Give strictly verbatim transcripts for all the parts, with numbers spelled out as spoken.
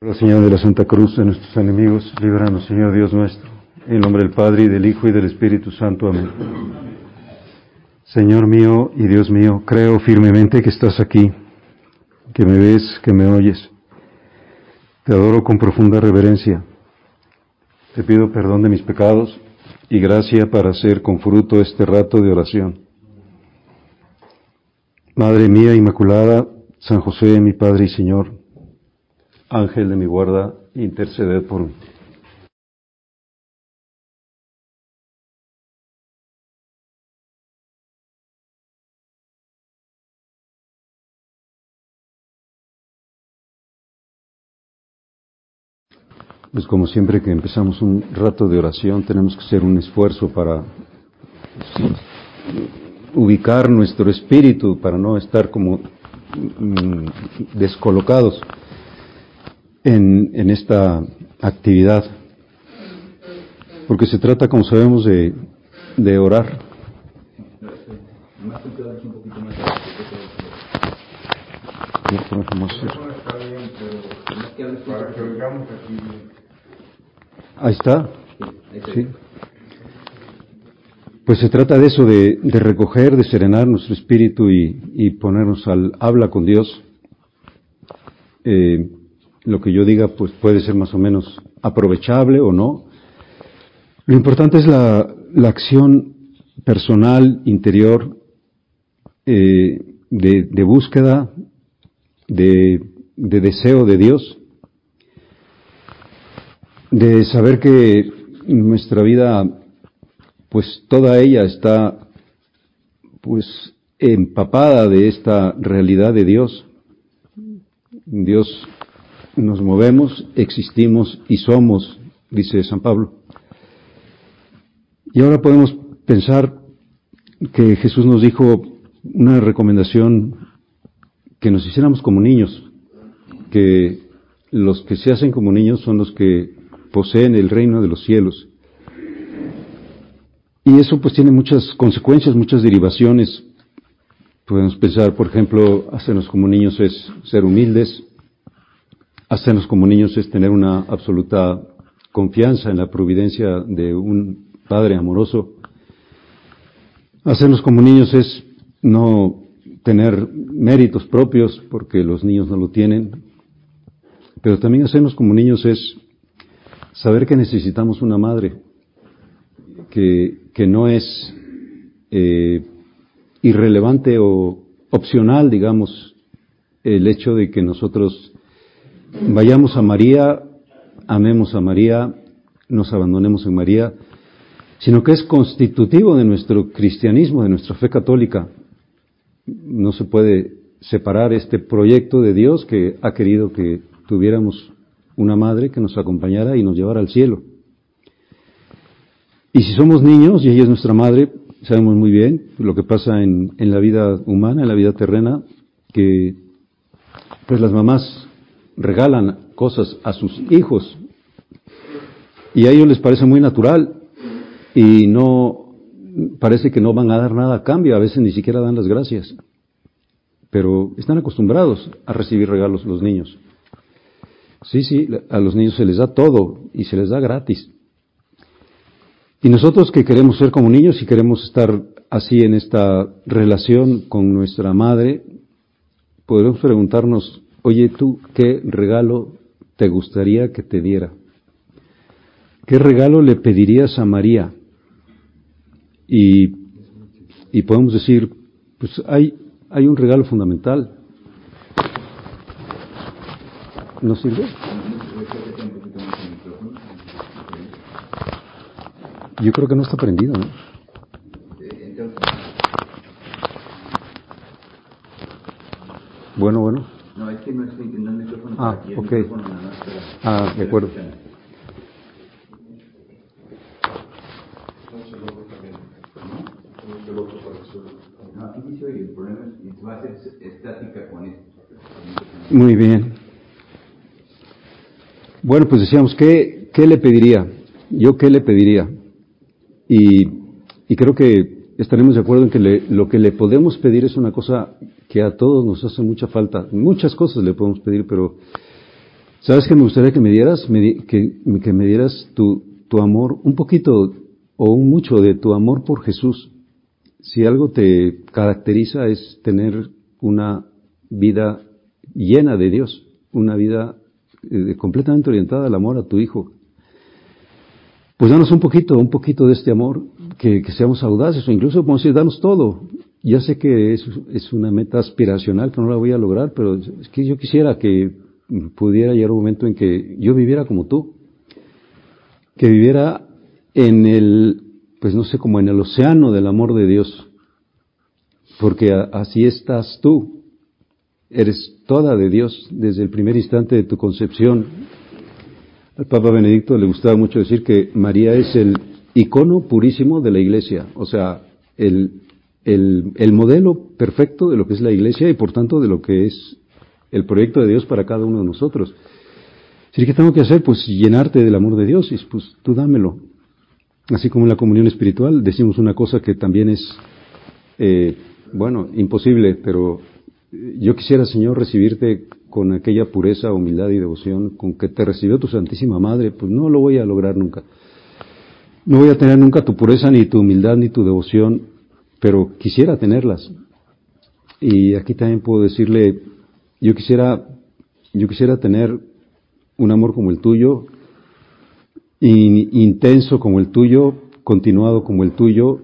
Señor de la Santa Cruz de nuestros enemigos, líbranos, Señor Dios nuestro, en nombre del Padre, y del Hijo, y del Espíritu Santo. Amén. Señor mío y Dios mío, creo firmemente que estás aquí, que me ves, que me oyes. Te adoro con profunda reverencia. Te pido perdón de mis pecados y gracia para hacer con fruto este rato de oración. Madre mía Inmaculada, San José, mi Padre y Señor, Ángel de mi guarda, interceded por mí. Pues como siempre que empezamos un rato de oración, tenemos que hacer un esfuerzo para ubicar nuestro espíritu, para no estar como mm, descolocados en, en esta actividad. Porque se trata, como sabemos, de, de orar. Ahí está. Sí. Pues se trata de eso, de, de recoger, de serenar nuestro espíritu y, y ponernos al habla con Dios. Eh, lo que yo diga, pues puede ser más o menos aprovechable o no. Lo importante es la, la acción personal, interior, eh, de, de búsqueda, de, de deseo de Dios, de saber que nuestra vida, pues toda ella está, pues, empapada de esta realidad de Dios. Dios nos movemos, existimos y somos, dice San Pablo. Y ahora podemos pensar que Jesús nos dijo una recomendación, que nos hiciéramos como niños, que los que se hacen como niños son los que poseen el reino de los cielos. Y eso pues tiene muchas consecuencias, muchas derivaciones. Podemos pensar, por ejemplo, hacernos como niños es ser humildes, hacernos como niños es tener una absoluta confianza en la providencia de un Padre amoroso. Hacernos como niños es no tener méritos propios, porque los niños no lo tienen. Pero también hacernos como niños es saber que necesitamos una madre, que, que no es eh, irrelevante o opcional, digamos, el hecho de que nosotros vayamos a María, amemos a María, nos abandonemos en María, sino que es constitutivo de nuestro cristianismo, de nuestra fe católica. No se puede separar este proyecto de Dios que ha querido que tuviéramos una madre que nos acompañara y nos llevara al cielo. Y si somos niños y ella es nuestra madre, sabemos muy bien lo que pasa en, en la vida humana, en la vida terrena, que pues las mamás regalan cosas a sus hijos y a ellos les parece muy natural y no parece que no van a dar nada a cambio, a veces ni siquiera dan las gracias, pero están acostumbrados a recibir regalos los niños. Sí, sí, a los niños se les da todo y se les da gratis. Y nosotros que queremos ser como niños y queremos estar así en esta relación con nuestra madre, podemos preguntarnos, oye, ¿tú qué regalo te gustaría que te diera? ¿Qué regalo le pedirías a María? Y, y podemos decir, pues hay, hay un regalo fundamental. ¿No sirve? Yo creo que no está prendido, ¿no? Bueno, bueno. No, es que no estoy intentando el micrófono. Ah, aquí, el ok. micrófono nada más para, Ah, de acuerdo. No, aquí dice el problema es que va a ser estática con esto. Muy bien. Bueno, pues decíamos, ¿qué, qué le pediría? ¿Yo qué le pediría? Y, y creo que estaremos de acuerdo en que le, lo que le podemos pedir es una cosa que a todos nos hace mucha falta. Muchas cosas le podemos pedir, pero ¿Sabes qué me gustaría que me dieras? Me di- que, que me dieras tu, tu amor, un poquito o un mucho de tu amor por Jesús. Si algo te caracteriza es tener una vida llena de Dios, una vida eh, completamente orientada al amor a tu Hijo. Pues danos un poquito, un poquito de este amor, que, que seamos audaces, o incluso podemos decir, danos todo. Ya sé que es, es una meta aspiracional, que no la voy a lograr, pero es que yo quisiera que pudiera llegar un momento en que yo viviera como tú, que viviera en el, pues no sé, como en el océano del amor de Dios, porque a, así estás tú, eres toda de Dios desde el primer instante de tu concepción. Al Papa Benedicto le gustaba mucho decir que María es el icono purísimo de la Iglesia, o sea, el, el, el modelo perfecto de lo que es la Iglesia y por tanto de lo que es el proyecto de Dios para cada uno de nosotros. Así que tengo que hacer, pues llenarte del amor de Dios y pues tú dámelo. Así como en la comunión espiritual decimos una cosa que también es, eh, bueno, imposible, pero yo quisiera, Señor, recibirte con aquella pureza, humildad y devoción con que te recibió tu Santísima Madre. Pues no lo voy a lograr nunca. No voy a tener nunca tu pureza, ni tu humildad, ni tu devoción, pero quisiera tenerlas. Y aquí también puedo decirle, yo quisiera, yo quisiera tener un amor como el tuyo, in, intenso como el tuyo, continuado como el tuyo,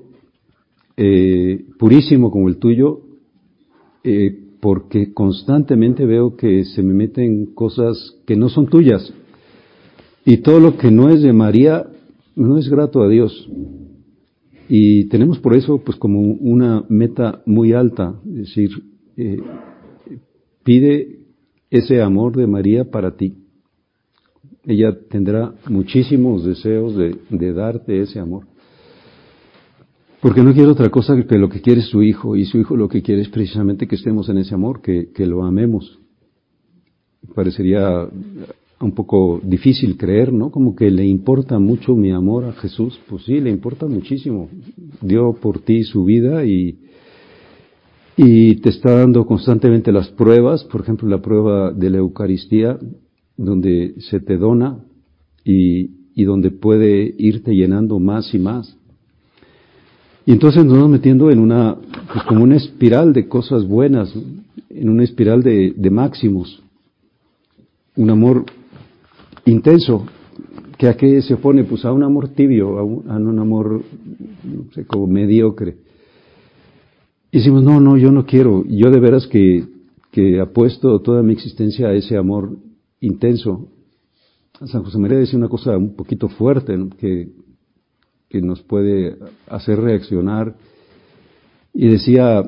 eh, purísimo como el tuyo, eh, porque constantemente veo que se me meten cosas que no son tuyas. Y todo lo que no es de María no es grato a Dios. Y tenemos por eso pues como una meta muy alta, es decir, eh, pide ese amor de María para ti. Ella tendrá muchísimos deseos de, de darte ese amor. Porque no quiere otra cosa que lo que quiere su Hijo, y su Hijo lo que quiere es precisamente que estemos en ese amor, que, que lo amemos. Parecería un poco difícil creer, ¿no? Como que le importa mucho mi amor a Jesús. Pues sí, le importa muchísimo. Dio por ti su vida y, y te está dando constantemente las pruebas, por ejemplo, la prueba de la Eucaristía, donde se te dona y, y donde puede irte llenando más y más. Y entonces nos vamos metiendo en una, pues como una espiral de cosas buenas, en una espiral de, de máximos. Un amor intenso, que a qué se opone, pues a un amor tibio, a un, a un amor, no sé, como mediocre. Y decimos, no, no, yo no quiero, yo de veras que, que apuesto toda mi existencia a ese amor intenso. San José María decía una cosa un poquito fuerte, ¿no? que, que nos puede hacer reaccionar, y decía,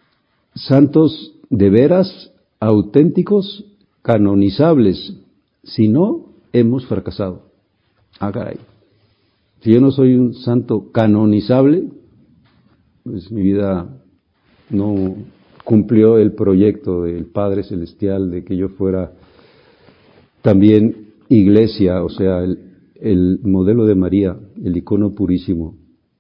santos de veras, auténticos, canonizables, si no, hemos fracasado. Ah, caray. Si yo no soy un santo canonizable, pues mi vida no cumplió el proyecto del Padre Celestial de que yo fuera también iglesia, o sea, el, el modelo de María, el icono purísimo.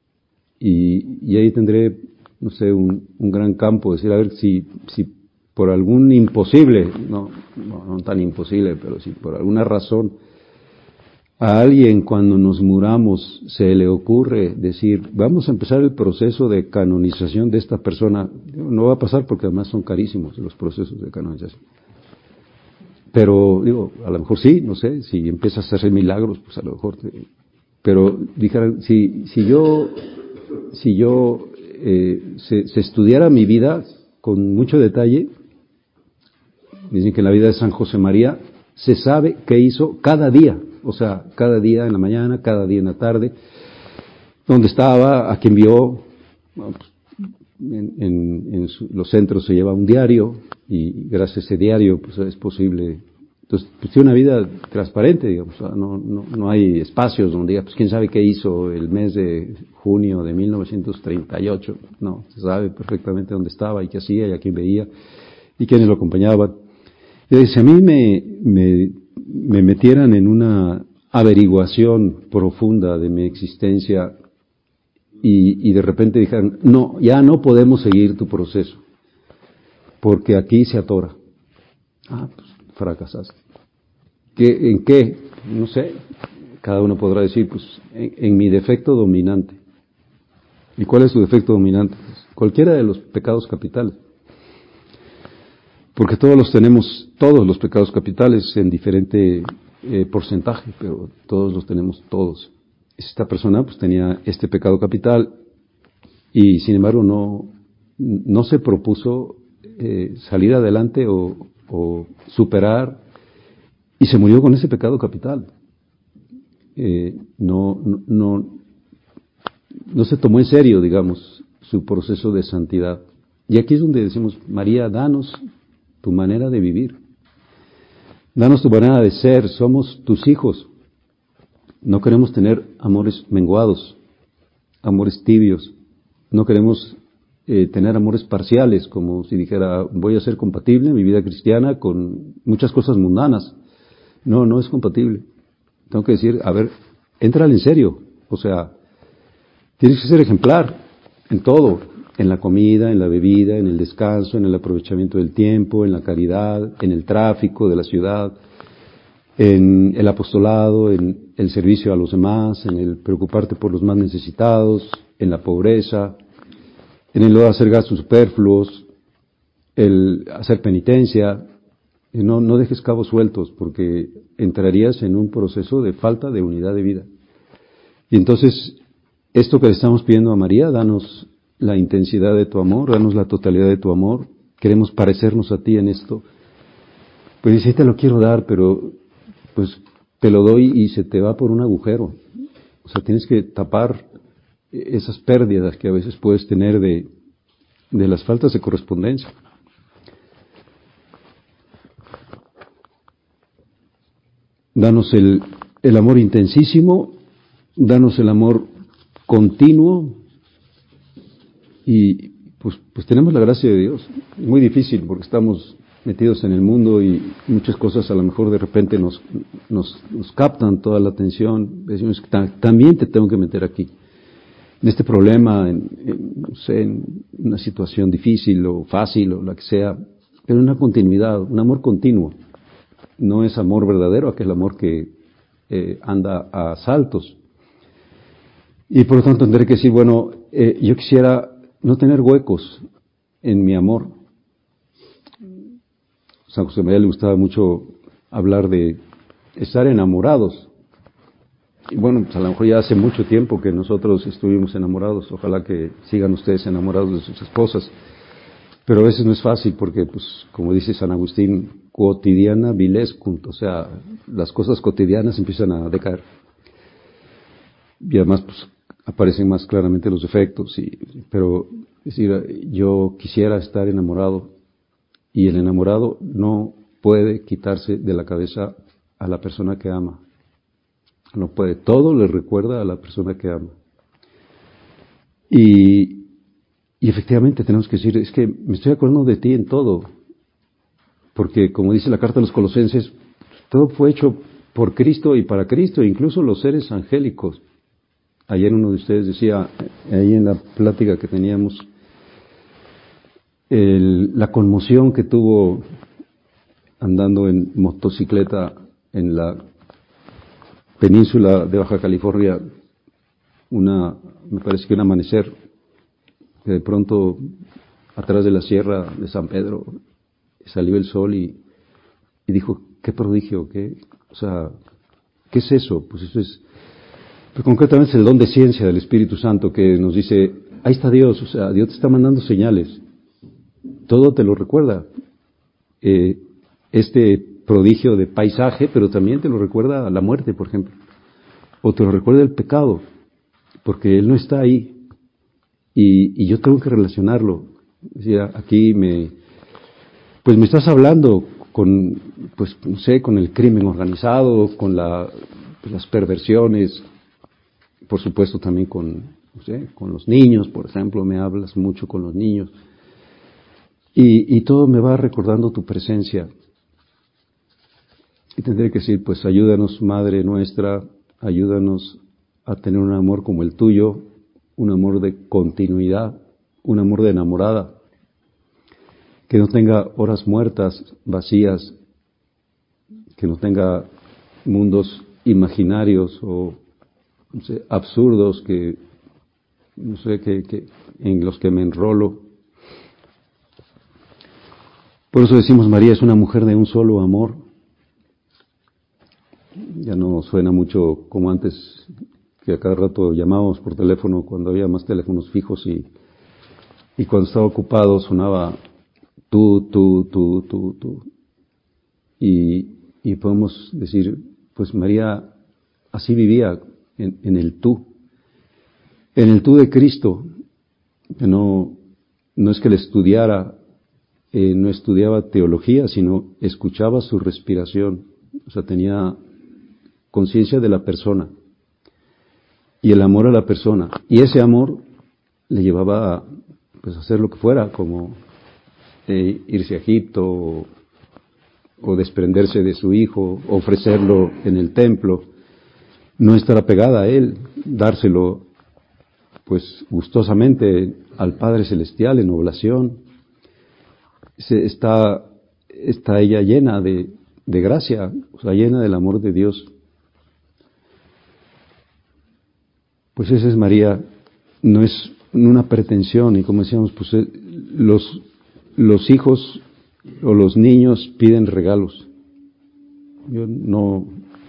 Y, y ahí tendré, no sé, un, un gran campo, decir, a ver si, si por algún imposible, no, no, no tan imposible, pero si por alguna razón a alguien cuando nos muramos se le ocurre decir, vamos a empezar el proceso de canonización de esta persona, no va a pasar porque además son carísimos los procesos de canonización. Pero, digo, a lo mejor sí, no sé, si empiezas a hacer milagros, pues a lo mejor te, pero dijeran, si, si yo, si yo eh, se, se estudiara mi vida con mucho detalle, dicen que en la vida de San José María se sabe qué hizo cada día, o sea, cada día en la mañana, cada día en la tarde, dónde estaba, a quién vio. Bueno, pues, en, en, en su, los centros se lleva un diario y gracias a ese diario pues es posible. Entonces, pues tiene una vida transparente, digamos, o sea, no, no, no hay espacios donde diga, pues quién sabe qué hizo el mes de junio de mil novecientos treinta y ocho. No, se sabe perfectamente dónde estaba y qué hacía y a quién veía y quiénes lo acompañaban. Y si a mí me, me, me metieran en una averiguación profunda de mi existencia y, y de repente dijeran, no, ya no podemos seguir tu proceso, porque aquí se atora. Ah, pues fracasaste. ¿Qué, ¿En qué? No sé. Cada uno podrá decir, pues, en, en mi defecto dominante. ¿Y cuál es su defecto dominante? Pues, cualquiera de los pecados capitales. Porque todos los tenemos, todos los pecados capitales en diferente eh, porcentaje, pero todos los tenemos todos. Esta persona pues tenía este pecado capital y sin embargo no, no se propuso eh, salir adelante o, o superar y se murió con ese pecado capital. Eh, no, no, no, no se tomó en serio, digamos, su proceso de santidad. Y aquí es donde decimos, María, danos tu manera de vivir. Danos tu manera de ser, somos tus hijos. No queremos tener amores menguados, amores tibios. No queremos eh, tener amores parciales, como si dijera, voy a ser compatible mi vida cristiana con muchas cosas mundanas. No, no es compatible. Tengo que decir, a ver, éntrale en serio. O sea, tienes que ser ejemplar en todo, en la comida, en la bebida, en el descanso, en el aprovechamiento del tiempo, en la caridad, en el tráfico de la ciudad, en el apostolado, en el servicio a los demás, en el preocuparte por los más necesitados, en la pobreza, en el no hacer gastos superfluos, el hacer penitencia. No, no dejes cabos sueltos porque entrarías en un proceso de falta de unidad de vida. Y entonces, esto que le estamos pidiendo a María, danos la intensidad de tu amor, danos la totalidad de tu amor, queremos parecernos a ti en esto. Pues dice, te lo quiero dar, pero pues te lo doy y se te va por un agujero. O sea, tienes que tapar esas pérdidas que a veces puedes tener de, de las faltas de correspondencia. Danos el, el amor intensísimo, danos el amor continuo y pues, pues tenemos la gracia de Dios. Es muy difícil porque estamos metidos en el mundo y muchas cosas a lo mejor de repente nos, nos, nos captan toda la atención. Decimos, también te tengo que meter aquí, en este problema, en, en, no sé, en una situación difícil o fácil o la que sea, pero una continuidad, un amor continuo. No es amor verdadero, aquel amor que eh, anda a saltos. Y por lo tanto tendré que decir, bueno, eh, yo quisiera no tener huecos en mi amor. A San José María le gustaba mucho hablar de estar enamorados. Y bueno, pues a lo mejor ya hace mucho tiempo que nosotros estuvimos enamorados. Ojalá que sigan ustedes enamorados de sus esposas. Pero a veces no es fácil porque, pues, como dice San Agustín, cotidiana vilescunt, o sea, las cosas cotidianas empiezan a decaer. Y además, pues, aparecen más claramente los defectos. Y, pero, es decir, yo quisiera estar enamorado y el enamorado no puede quitarse de la cabeza a la persona que ama. No puede. Todo le recuerda a la persona que ama. Y, y efectivamente tenemos que decir, es que me estoy acordando de ti en todo. Porque, como dice la carta a los Colosenses, todo fue hecho por Cristo y para Cristo, incluso los seres angélicos. Ayer uno de ustedes decía, ahí en la plática que teníamos, el, la conmoción que tuvo andando en motocicleta en la península de Baja California, una, me parece que un amanecer, que de pronto atrás de la sierra de San Pedro salió el sol y, y dijo, qué prodigio, qué, o sea, ¿qué es eso? Pues eso es, pues concretamente es el don de ciencia del Espíritu Santo que nos dice, ahí está Dios, o sea, Dios te está mandando señales, todo te lo recuerda, eh, este prodigio de paisaje, pero también te lo recuerda la muerte, por ejemplo, o te lo recuerda el pecado, porque Él no está ahí, y, y yo tengo que relacionarlo, o sea, aquí me, pues me estás hablando con, pues no sé, con el crimen organizado, con la, pues las perversiones, por supuesto también con, no sé, con los niños, por ejemplo, me hablas mucho con los niños, y, y todo me va recordando tu presencia. Y tendré que decir, pues ayúdanos, Madre nuestra, ayúdanos a tener un amor como el tuyo, un amor de continuidad, un amor de enamorada, que no tenga horas muertas, vacías, que no tenga mundos imaginarios o no sé, absurdos que no sé que, que en los que me enrolo. Por eso decimos María es una mujer de un solo amor. Ya no suena mucho como antes, que a cada rato llamábamos por teléfono cuando había más teléfonos fijos y, y cuando estaba ocupado sonaba tú, tú, tú, tú, tú. Y, y podemos decir, pues María así vivía en, en el tú, en el tú de Cristo, que no, no es que le estudiara, eh, no estudiaba teología, sino escuchaba su respiración, o sea, tenía conciencia de la persona y el amor a la persona, y ese amor le llevaba a pues, hacer lo que fuera, como eh, irse a Egipto o, o desprenderse de su hijo, ofrecerlo en el templo, no estar apegada a él, dárselo pues gustosamente al Padre Celestial en oblación. Se, está, está ella llena de, de gracia, o sea, llena del amor de Dios. Pues esa es María, no es una pretensión, y como decíamos, pues los, los hijos o los niños piden regalos. Yo no,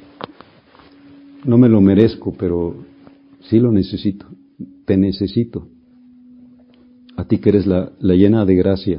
no me lo merezco, pero sí lo necesito, te necesito. A ti que eres la, la llena de gracia.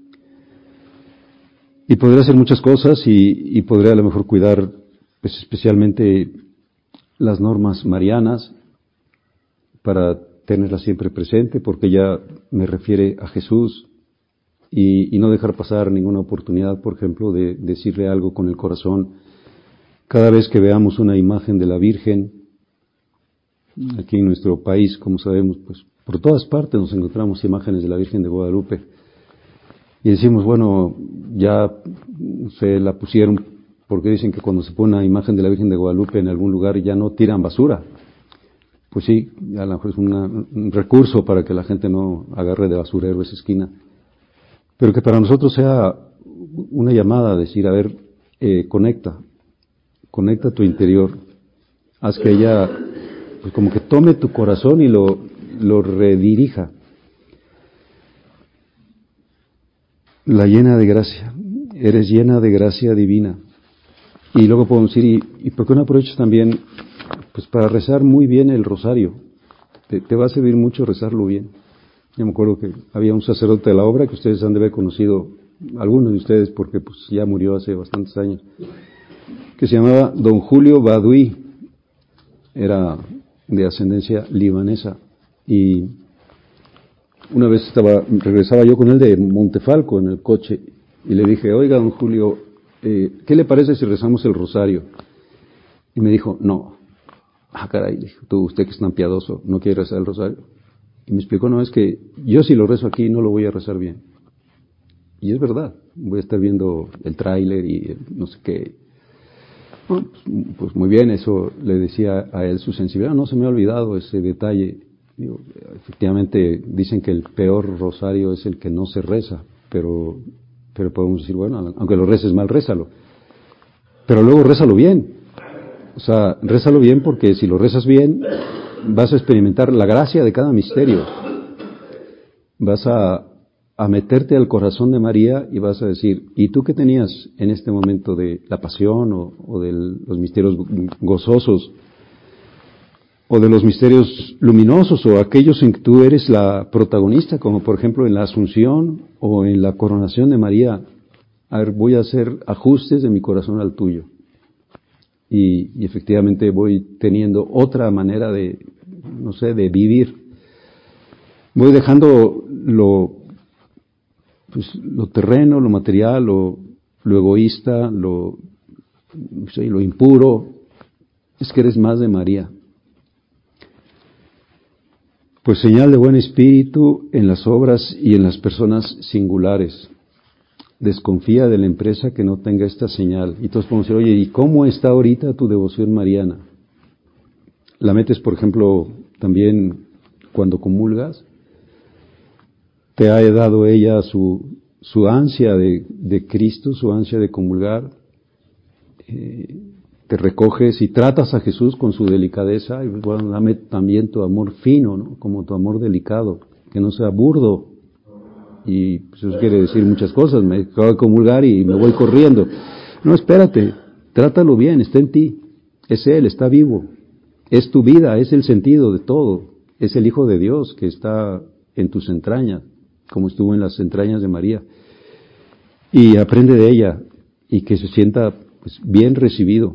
Y podré hacer muchas cosas y, y podré a lo mejor cuidar pues especialmente las normas marianas, para tenerla siempre presente, porque ella me refiere a Jesús y, y no dejar pasar ninguna oportunidad, por ejemplo, de decirle algo con el corazón. Cada vez que veamos una imagen de la Virgen, aquí en nuestro país, como sabemos, pues por todas partes nos encontramos imágenes de la Virgen de Guadalupe y decimos, bueno, ya se la pusieron porque dicen que cuando se pone una imagen de la Virgen de Guadalupe en algún lugar ya no tiran basura. Pues sí, a lo mejor es una, un recurso para que la gente no agarre de basurero esa esquina. Pero que para nosotros sea una llamada a decir, a ver, eh, conecta, conecta tu interior. Haz que ella, pues como que tome tu corazón y lo, lo redirija. La llena de gracia, eres llena de gracia divina. Y luego podemos decir, ¿y, y por qué no aprovechas también pues para rezar muy bien el rosario? Te, te va a servir mucho rezarlo bien. Yo me acuerdo que había un sacerdote de la obra que ustedes han de haber conocido, algunos de ustedes, porque pues ya murió hace bastantes años, que se llamaba don Julio Baduy, era de ascendencia libanesa, y una vez estaba, regresaba yo con él de Montefalco en el coche, y le dije, oiga don Julio, eh, ¿qué le parece si rezamos el rosario? Y me dijo, no. Ah, caray, dijo, tú, usted que es tan piadoso, ¿no quiere rezar el rosario? Y me explicó, no, es que yo si lo rezo aquí no lo voy a rezar bien. Y es verdad, voy a estar viendo el tráiler y no sé qué. Bueno, pues, pues muy bien, eso le decía a él su sensibilidad, no se me ha olvidado ese detalle. Digo, efectivamente dicen que el peor rosario es el que no se reza, pero, pero podemos decir, bueno, aunque lo reces mal, rézalo. Pero luego rézalo bien. O sea, rézalo bien porque si lo rezas bien, vas a experimentar la gracia de cada misterio. Vas a, a meterte al corazón de María y vas a decir, ¿y tú qué tenías en este momento de la pasión o, o de los misterios gozosos o de los misterios luminosos o aquellos en que tú eres la protagonista, como por ejemplo en la Asunción o en la coronación de María? A ver, voy a hacer ajustes de mi corazón al tuyo. Y, y efectivamente voy teniendo otra manera de, no sé, de vivir. Voy dejando lo, pues, lo terreno, lo material, lo, lo egoísta, lo, no sé, lo impuro. Es que eres más de María. Pues señal de buen espíritu en las obras y en las personas singulares. Desconfía de la empresa que no tenga esta señal. Y todos podemos decir, oye, ¿y cómo está ahorita tu devoción mariana? ¿La metes, por ejemplo, también cuando comulgas? ¿Te ha dado ella su, su ansia de, de Cristo, su ansia de comulgar? Eh, te recoges y tratas a Jesús con su delicadeza, y bueno, dame también tu amor fino, ¿no? Como tu amor delicado, que no sea burdo. Y pues, eso quiere decir muchas cosas, me acabo de comulgar y me voy corriendo. No, espérate, trátalo bien, está en ti, es Él, está vivo, es tu vida, es el sentido de todo, es el Hijo de Dios que está en tus entrañas, como estuvo en las entrañas de María. Y aprende de ella y que se sienta pues, bien recibido.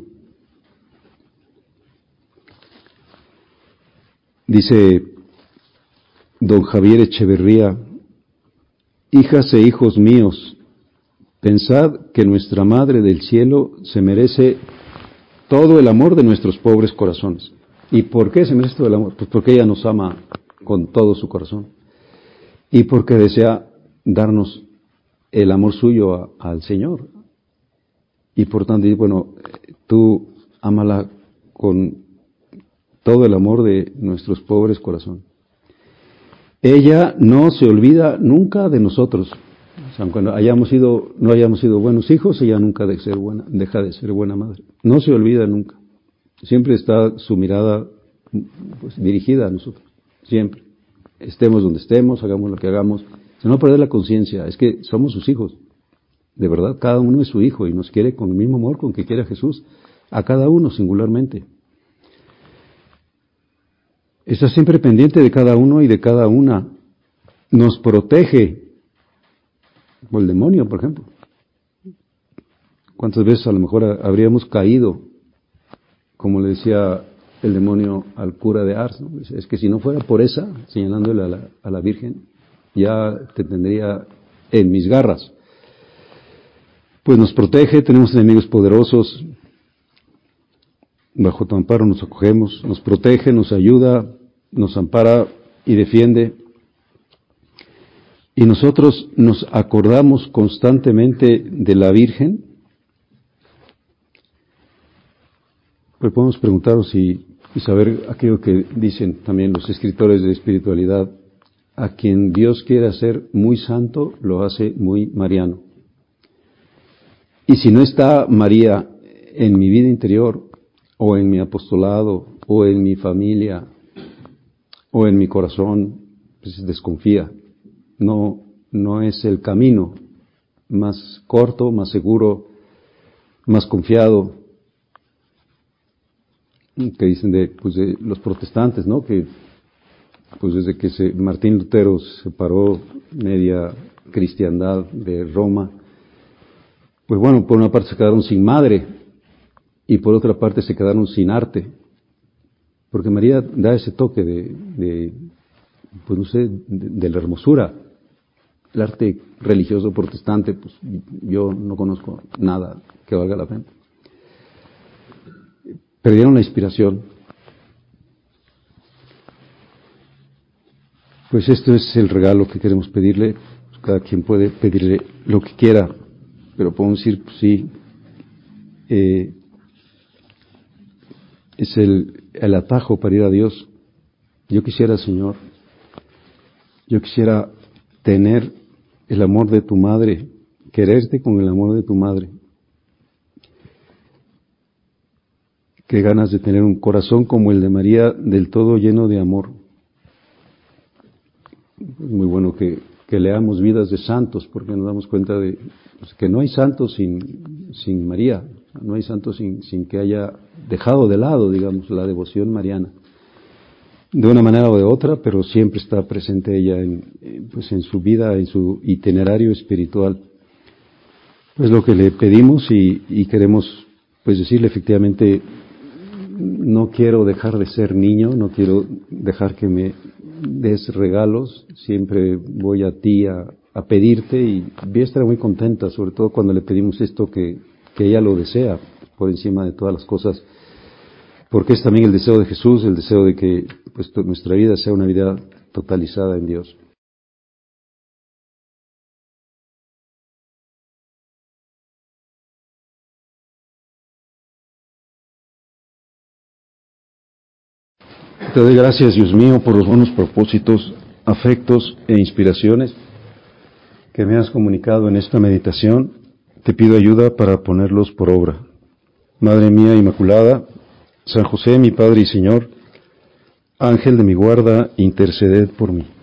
Dice don Javier Echeverría: hijas e hijos míos, pensad que nuestra Madre del Cielo se merece todo el amor de nuestros pobres corazones. ¿Y por qué se merece todo el amor? Pues porque ella nos ama con todo su corazón y porque desea darnos el amor suyo a, al Señor. Y por tanto, bueno, tú ámala con todo el amor de nuestros pobres corazones. Ella no se olvida nunca de nosotros. O sea, cuando hayamos sido, no hayamos sido buenos hijos, ella nunca de ser buena, deja de ser buena madre. No se olvida nunca. Siempre está su mirada pues, dirigida a nosotros. Siempre. Estemos donde estemos, hagamos lo que hagamos. Si no perder la conciencia, es que somos sus hijos. De verdad, cada uno es su hijo y nos quiere con el mismo amor con que quiere a Jesús. A cada uno singularmente. Está siempre pendiente de cada uno y de cada una. Nos protege. O el demonio, por ejemplo. ¿Cuántas veces a lo mejor habríamos caído, como le decía el demonio al cura de Ars, ¿no? Es que si no fuera por esa, señalándole a la, a la Virgen, ya te tendría en mis garras. Pues nos protege, tenemos enemigos poderosos, bajo tu amparo nos acogemos, nos protege, nos ayuda, nos ampara y defiende. Y nosotros nos acordamos constantemente de la Virgen. Pues podemos preguntaros y, y saber aquello que dicen también los escritores de espiritualidad: a quien Dios quiere hacer muy santo, lo hace muy mariano. Y si no está María en mi vida interior, o en mi apostolado, o en mi familia, o en mi corazón, pues desconfía. No, no es el camino más corto, más seguro, más confiado, que dicen de, pues de los protestantes, ¿no? Que pues desde que se, Martín Lutero separó media cristiandad de Roma, pues bueno, por una parte se quedaron sin madre y por otra parte se quedaron sin arte, porque María da ese toque de, de pues no sé, de, de la hermosura. El arte religioso protestante, pues yo no conozco nada que valga la pena. Perdieron la inspiración. Pues esto es el regalo que queremos pedirle. Cada quien puede pedirle lo que quiera, pero podemos decir, pues sí, eh, es el, el atajo para ir a Dios. Yo quisiera, Señor, yo quisiera tener el amor de tu madre, quererte con el amor de tu madre. Qué ganas de tener un corazón como el de María, del todo lleno de amor. Es muy bueno que, que leamos vidas de santos, porque nos damos cuenta de pues, que no hay santos sin, sin María, no hay santos sin, sin que haya dejado de lado, digamos, la devoción mariana. De una manera o de otra, pero siempre está presente ella en, pues en su vida, en su itinerario espiritual. Pues lo que le pedimos y, y queremos pues decirle efectivamente: no quiero dejar de ser niño, no quiero dejar que me des regalos, siempre voy a ti a, a pedirte, y voy a estar muy contenta, sobre todo cuando le pedimos esto que, que ella lo desea por encima de todas las cosas, porque es también el deseo de Jesús, el deseo de que pues, nuestra vida sea una vida totalizada en Dios. Te doy gracias, Dios mío, por los buenos propósitos, afectos e inspiraciones que me has comunicado en esta meditación. Te pido ayuda para ponerlos por obra. Madre mía Inmaculada, San José, mi Padre y Señor, Ángel de mi guarda, interceded por mí.